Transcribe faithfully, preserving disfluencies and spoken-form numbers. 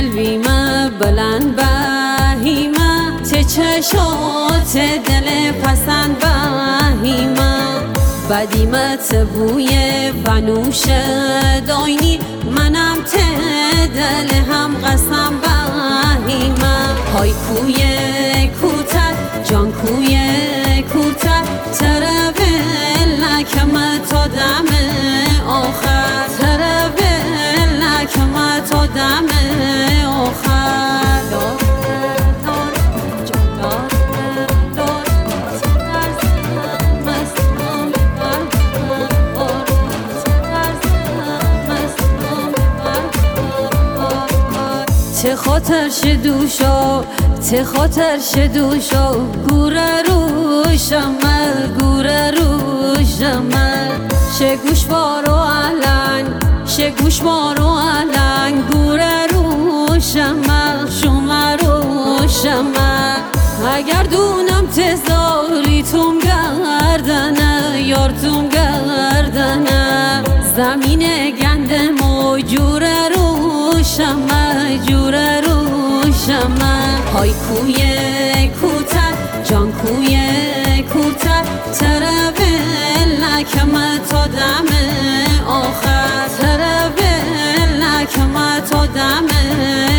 قلبیمه بلند بهیمه چه چشات دل پسند بهیمه بدیمه بوی فنوش داینی منم ته دل هم قسم بهیمه های کوی کوتر جان کوی کوتر تره لکمه تا دم آخر تره لکمه تا دم آخر چه خاطر شدوشو چه خاطر شدوشو گوره روشمه گوره روشمه شه گوش بارو علنگ شه گوش بارو علنگ گوره روشمه شما روشمه اگر دونم تزاری توم گردنه یار توم گردنه زمین گندم و جوره روشمه جوره روشمه های کوی کوتر جان کوی کوتر تره لکمه تا دم آخر تره لکمه تا دم